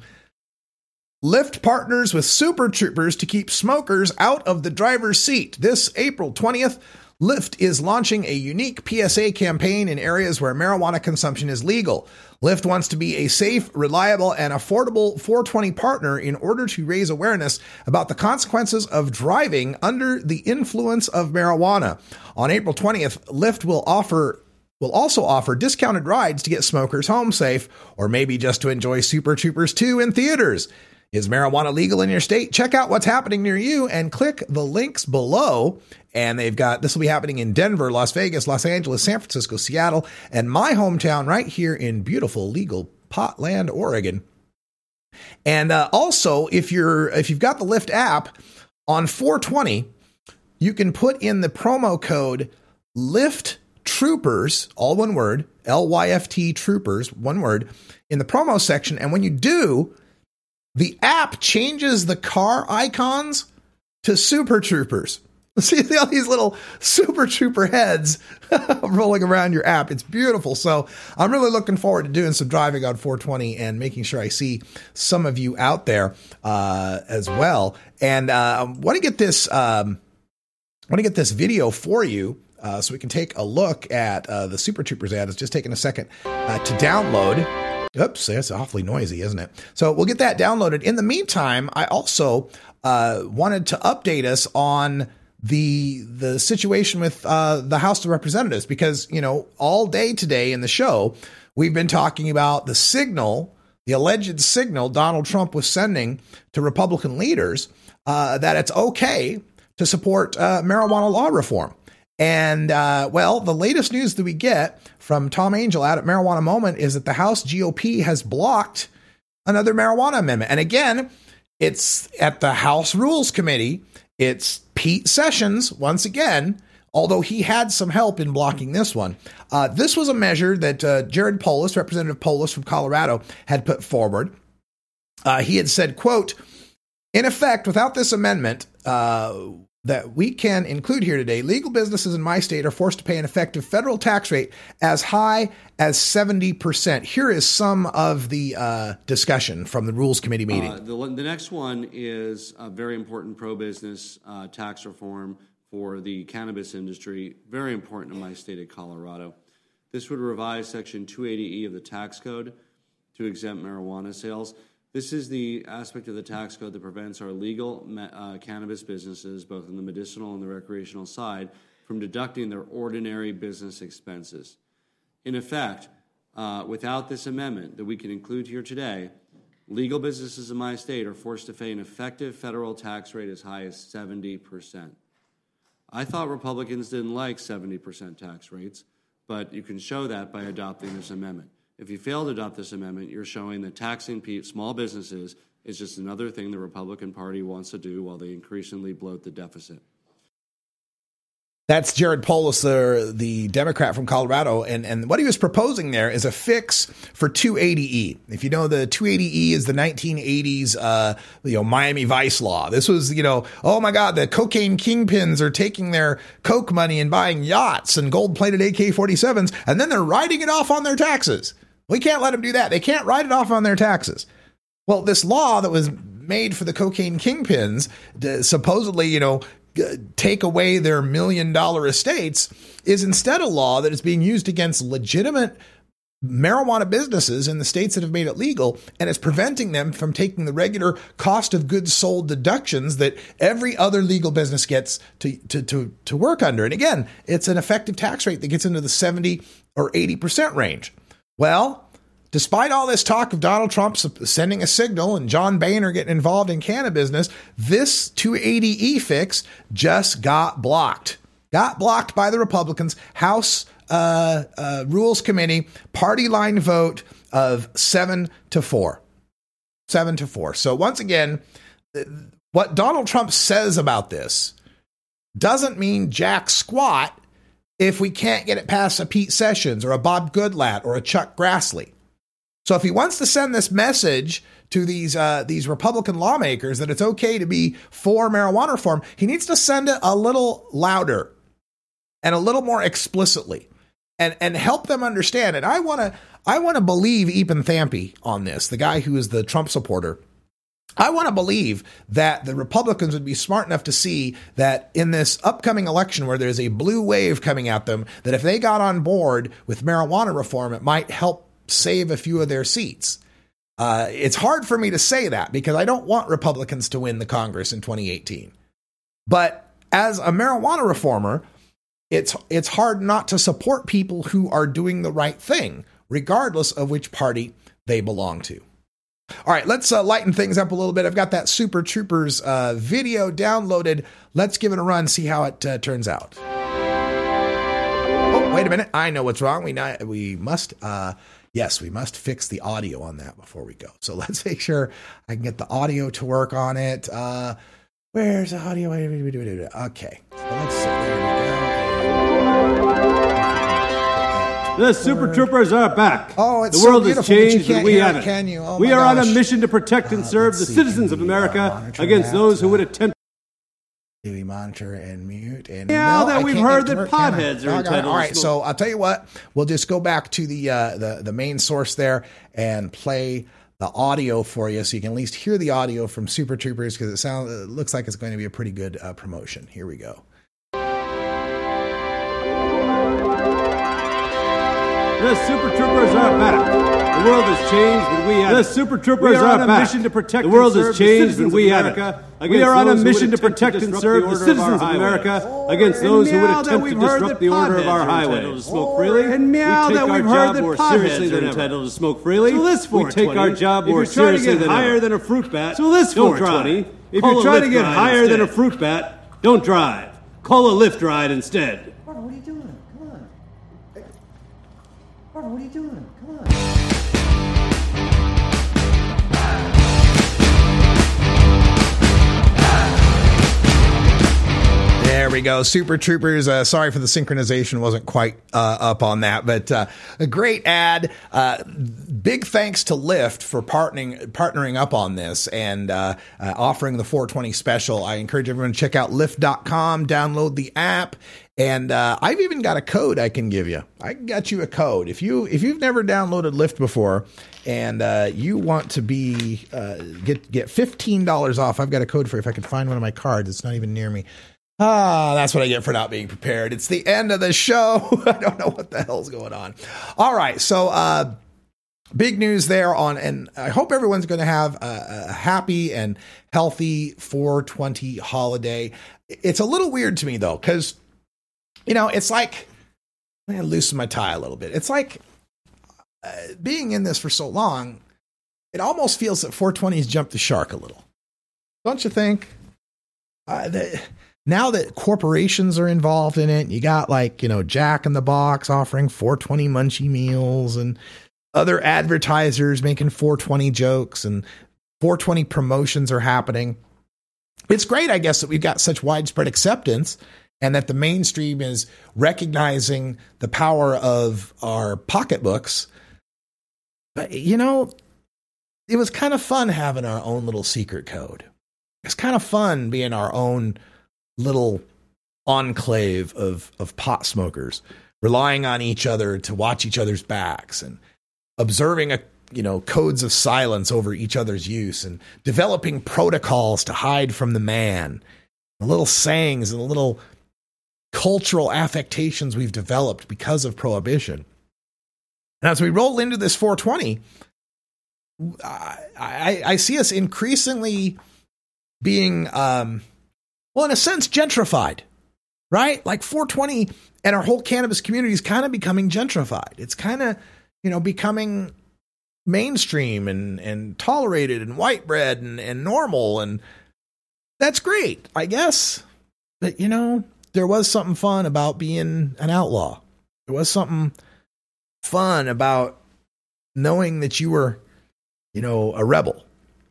Lyft partners with Super Troopers to keep smokers out of the driver's seat. This April twentieth, Lyft is launching a unique P S A campaign in areas where marijuana consumption is legal. Lyft wants to be a safe, reliable, and affordable four twenty partner in order to raise awareness about the consequences of driving under the influence of marijuana. On April twentieth, Lyft will offer will also offer discounted rides to get smokers home safe, or maybe just to enjoy Super Troopers two in theaters. Is marijuana legal in your state? Check out what's happening near you and click the links below. And they've got, this will be happening in Denver, Las Vegas, Los Angeles, San Francisco, Seattle, and my hometown right here in beautiful legal Potland, Oregon. And uh, also, if you're, if you've got the Lyft app on four twenty, you can put in the promo code LIFT Troopers, all one word, L Y F T Troopers, one word, in the promo section. And when you do, the app changes the car icons to Super Troopers. See all these little Super Trooper heads rolling around your app. It's beautiful. So I'm really looking forward to doing some driving on four twenty and making sure I see some of you out there uh, as well. And uh, I want to get this, um, I want to get this video for you uh, so we can take a look at uh, the Super Troopers ad. It's just taking a second uh, to download. Oops, that's awfully noisy, isn't it? So we'll get that downloaded. In the meantime, I also uh, wanted to update us on the the situation with uh, the House of Representatives, because, you know, all day today in the show, we've been talking about the signal, the alleged signal Donald Trump was sending to Republican leaders uh, that it's okay to support uh, marijuana law reform. And, uh, well, the latest news that we get from Tom Angel out at Marijuana Moment is that the House G O P has blocked another marijuana amendment. And again, it's at the House Rules Committee. It's Pete Sessions, once again, although he had some help in blocking this one. Uh, this was a measure that uh, Jared Polis, Representative Polis from Colorado, had put forward. Uh, he had said, quote, in effect, without this amendment uh, that we can include here today, legal businesses in my state are forced to pay an effective federal tax rate as high as seventy percent. Here is some of the uh, discussion from the Rules Committee meeting. Uh, the, the next one is a very important pro-business uh, tax reform for the cannabis industry, very important in my state of Colorado. This would revise Section two eighty E of the tax code to exempt marijuana sales. This is the aspect of the tax code that prevents our legal uh, cannabis businesses, both in the medicinal and the recreational side, from deducting their ordinary business expenses. In effect, uh, without this amendment that we can include here today, legal businesses in my state are forced to pay an effective federal tax rate as high as seventy percent. I thought Republicans didn't like seventy percent tax rates, but you can show that by adopting this amendment. If you fail to adopt this amendment, you're showing that taxing small businesses is just another thing the Republican Party wants to do while they increasingly bloat the deficit. That's Jared Polis, the, the Democrat from Colorado. And, and what he was proposing there is a fix for two eighty E. If you know, the two eighty E is the nineteen eighties, uh, you know, Miami Vice law. This was, you know, oh my God, the cocaine kingpins are taking their coke money and buying yachts and gold plated A K forty-sevens, and then they're writing it off on their taxes. We can't let them do that. They can't write it off on their taxes. Well, this law that was made for the cocaine kingpins, to supposedly, you know, take away their million dollar estates, is instead a law that is being used against legitimate marijuana businesses in the states that have made it legal, and it's preventing them from taking the regular cost of goods sold deductions that every other legal business gets to, to, to, to work under. And again, it's an effective tax rate that gets into the seventy or eighty percent range. Well, despite all this talk of Donald Trump sending a signal and John Boehner getting involved in cannabis business, this two eighty E fix just got blocked. Got blocked by the Republicans. House uh, uh, Rules Committee, party line vote of seven to four. Seven to four. So once again, what Donald Trump says about this doesn't mean jack squat if we can't get it past a Pete Sessions or a Bob Goodlatte or a Chuck Grassley. So if he wants to send this message to these uh, these Republican lawmakers that it's okay to be for marijuana reform, he needs to send it a little louder and a little more explicitly, and and help them understand it. I want to I want to believe Ethan Thampy on this, the guy who is the Trump supporter. I want to believe that the Republicans would be smart enough to see that in this upcoming election where there's a blue wave coming at them, that if they got on board with marijuana reform, it might help save a few of their seats. Uh, it's hard for me to say that because I don't want Republicans to win the Congress in twenty eighteen. But as a marijuana reformer, it's it's hard not to support people who are doing the right thing, regardless of which party they belong to. All right, let's uh, lighten things up a little bit. I've got that Super Troopers uh, video downloaded. Let's give it a run, see how it uh, turns out. Oh, wait a minute. I know what's wrong. We not, we must, uh, yes, we must fix the audio on that before we go. So let's make sure I can get the audio to work on it. Uh, Where's the audio? Okay. Let's see. The Super Troopers are back. Oh, it's the world so has beautiful, but you changed, can't and we hear it, haven't. can you? Oh, we my are on gosh. a mission to protect and serve the see, citizens of can we, uh, America monitor against that? those who would attempt. Do we monitor and mute? And Now no, that I we've can't heard get that to it, can I? potheads are Doggone it. entitled All to right, smoke. so I'll tell you what. We'll just go back to the uh, the the main source there and play the audio for you, so you can at least hear the audio from Super Troopers, because it sounds it looks like it's going to be a pretty good uh, promotion. Here we go. The Super Troopers are back. The world has changed, but we haven't. The Super Troopers we are, are on a back. mission to protect the world and has serve changed, the but we haven't. America We are on a mission to attempt protect and disrupt serve the the order citizens of of our America highways. against And those who would meow that attempt to we've heard disrupt that the order of potheads our are highways. entitled to smoke freely. And meow we that take we've our heard job that more potheads seriously are than entitled ever. to smoke freely. So this we take our job more if you're trying to seriously get than higher ever. than a fruit bat, So this don't four twenty. drive. If you're trying to get higher than a fruit bat, don't drive. Call a Lyft ride instead. Barton, what are you doing? Come on. Hey. Barton, what are you doing? Come on. There we go. Super Troopers. Uh, sorry for the synchronization. Wasn't quite uh, up on that, but uh, a great ad. Uh, big thanks to Lyft for partnering partnering up on this and uh, uh, offering the four twenty special. I encourage everyone to check out lyft dot com, download the app. And uh, I've even got a code I can give you. I got you a code. If you if you've never downloaded Lyft before and uh, you want to be uh, get get fifteen dollars off, I've got a code for you. If I can find one of my cards, it's not even near me. Ah, that's what I get for not being prepared. It's the end of the show. I don't know what the hell's going on. All right, so uh, big news there on, and I hope everyone's going to have a, a happy and healthy four twenty holiday. It's a little weird to me though, because you know it's like I'm going to loosen my tie a little bit. It's like uh, being in this for so long, it almost feels that four twenty has jumped the shark a little. Don't you think? Uh, the, Now that corporations are involved in it, you got like, you know, Jack in the Box offering four twenty munchie meals and other advertisers making four twenty jokes and four twenty promotions are happening. It's great, I guess, that we've got such widespread acceptance and that the mainstream is recognizing the power of our pocketbooks. But, you know, it was kind of fun having our own little secret code. It's kind of fun being our own little enclave of, of pot smokers, relying on each other to watch each other's backs and observing a, you know, codes of silence over each other's use and developing protocols to hide from the man, the little sayings and the little cultural affectations we've developed because of prohibition. And as we roll into this four twenty, I, I, I see us increasingly being, um, well, in a sense, gentrified, right? Like four twenty and our whole cannabis community is kind of becoming gentrified. It's kind of, you know, becoming mainstream and, and tolerated and white bread and, and normal. And that's great, I guess. But, you know, there was something fun about being an outlaw. There was something fun about knowing that you were, you know, a rebel.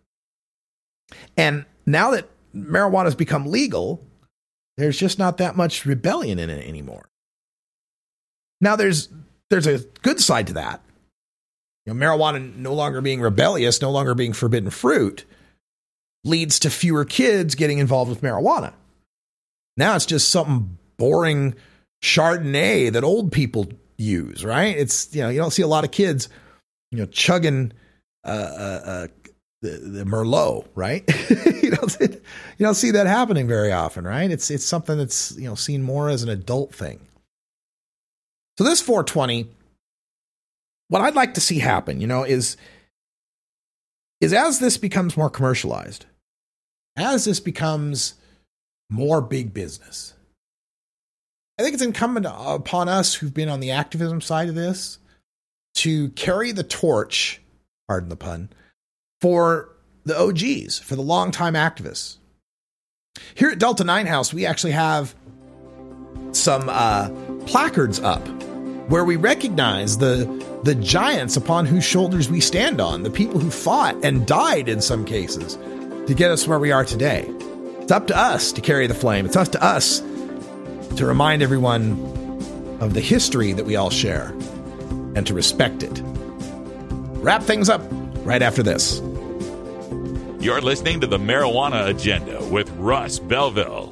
And now that marijuana has become legal, there's just not that much rebellion in it anymore. Now there's there's a good side to that. You know, marijuana no longer being rebellious, no longer being forbidden fruit, leads to fewer kids getting involved with marijuana. Now it's just something boring Chardonnay that old people use, right? It's, you know, you don't see a lot of kids, you know, chugging uh, uh, uh The, the Merlot, right? you don't see, you don't see that happening very often, right? It's it's something that's, you know, seen more as an adult thing. So this four twenty, what I'd like to see happen, you know, is is as this becomes more commercialized, as this becomes more big business, I think it's incumbent upon us who've been on the activism side of this to carry the torch, pardon the pun, for the O Gs, for the longtime activists. Here at Delta nine House, we actually have some uh, placards up where we recognize the, the giants upon whose shoulders we stand on, the people who fought and died in some cases to get us where we are today. It's up to us to carry the flame. It's up to us to remind everyone of the history that we all share and to respect it. Wrap things up right after this. You're listening to the Marijuana Agenda with Russ Belville.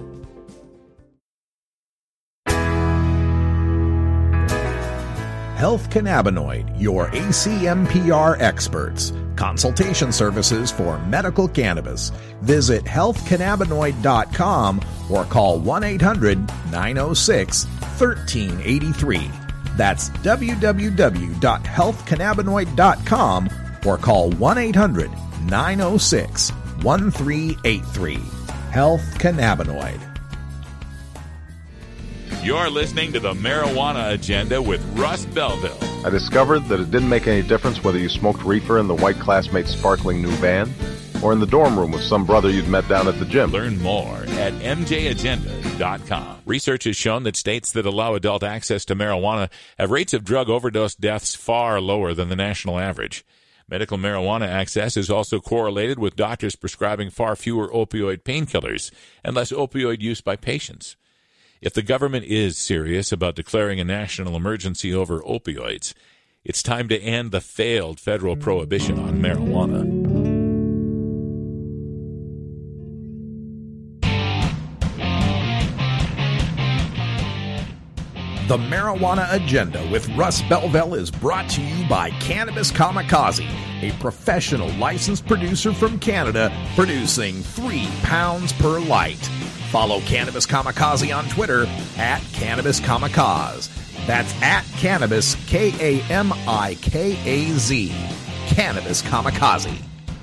Health Cannabinoid, your A C M P R experts. Consultation services for medical cannabis. Visit health cannabinoid dot com or call one eight hundred nine oh six one three eight three. That's w w w dot health cannabinoid dot com or call one eight hundred nine oh six one three eight three. Health Cannabinoid. You're listening to the Marijuana Agenda with Russ Belville. I discovered that it didn't make any difference whether you smoked reefer in the white classmate's sparkling new van or in the dorm room with some brother you'd met down at the gym. Learn more at m j agenda dot com. Research has shown that states that allow adult access to marijuana have rates of drug overdose deaths far lower than the national average. Medical marijuana access is also correlated with doctors prescribing far fewer opioid painkillers and less opioid use by patients. If the government is serious about declaring a national emergency over opioids, it's time to end the failed federal prohibition on marijuana. The Marijuana Agenda with Russ Belville is brought to you by Cannabis Kamikaze, a professional licensed producer from Canada producing three pounds per light. Follow Cannabis Kamikaze on Twitter at Cannabis Kamikaze. That's at Cannabis, K A M I K A Z. Cannabis Kamikaze.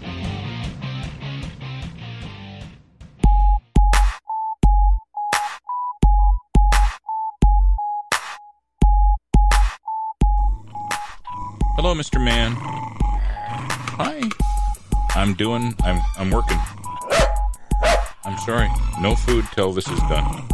Hello, Mister Man. Hi. I'm doing, I'm, I'm working. I'm sorry. No food till this is done.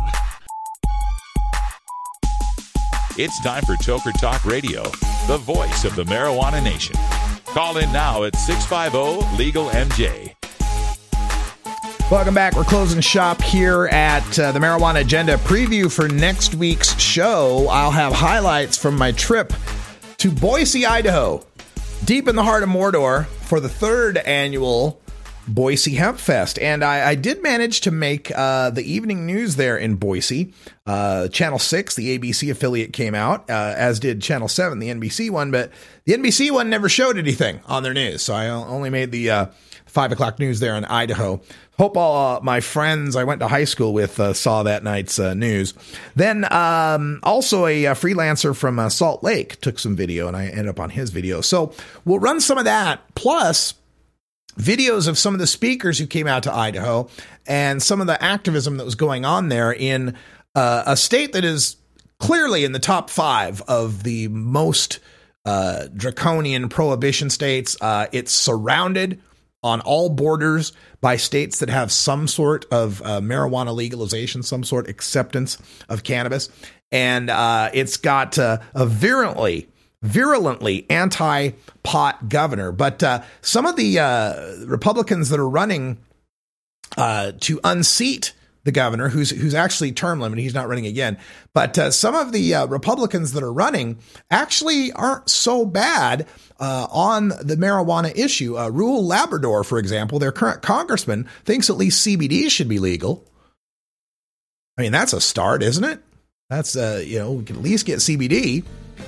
It's time for Toker Talk Radio, the voice of the marijuana nation. Call in now at six five zero legal M J. Welcome back. We're closing shop here at uh, the Marijuana Agenda. Preview for next week's show. I'll have highlights from my trip to Boise, Idaho, deep in the heart of Mordor for the third annual Boise Hemp Fest. And I, I did manage to make uh, the evening news there in Boise. Uh, Channel six, the A B C affiliate, came out, uh, as did Channel seven, the N B C one. But the N B C one never showed anything on their news. So I only made the uh, five o'clock news there in Idaho. Hope all uh, my friends I went to high school with uh, saw that night's uh, news. Then um, also a, a freelancer from uh, Salt Lake took some video, and I ended up on his video. So we'll run some of that, plus videos of some of the speakers who came out to Idaho and some of the activism that was going on there in uh, a state that is clearly in the top five of the most uh, draconian prohibition states. Uh, it's surrounded on all borders by states that have some sort of uh, marijuana legalization, some sort of acceptance of cannabis. And uh, it's got uh, a virulently virulently anti-pot governor. But uh, some of the uh, Republicans that are running uh, to unseat the governor, who's who's actually term limited, he's not running again. But uh, some of the uh, Republicans that are running actually aren't so bad uh, on the marijuana issue. Uh, Ruel Labrador, for example, their current congressman, thinks at least C B D should be legal. I mean, that's a start, isn't it? That's, uh, you know, we can at least get C B D.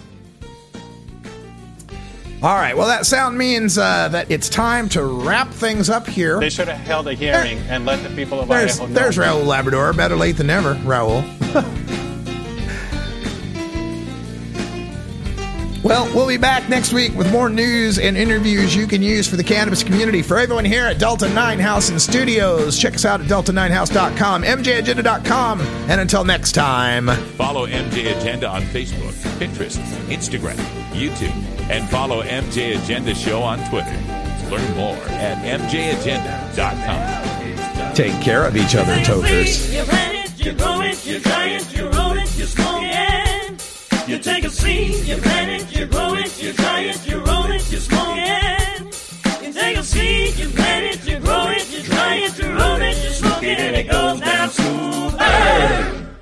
All right. Well, that sound means uh, that it's time to wrap things up here. They should have held a hearing there, and let the people of there's, Idaho know. There's Raul Labrador. Better late than never, Raul. Well, we'll be back next week with more news and interviews you can use for the cannabis community. For everyone here at Delta nine House and Studios, check us out at delta nine house dot com, m j agenda dot com, and until next time, follow M J Agenda on Facebook, Pinterest, Instagram, YouTube, and follow M J Agenda Show on Twitter. Learn more at m j agenda dot com. Take care of each other, tokers. You plant it, you grow it, you dry it, you roll it, you smoke it. You take a seed, you plant it, you grow it, you dry it, you roll it, you smoke it. You take a seed, you plant it, you grow it, you dry it, you roll it, you smoke it. it goes down smooth. Hey!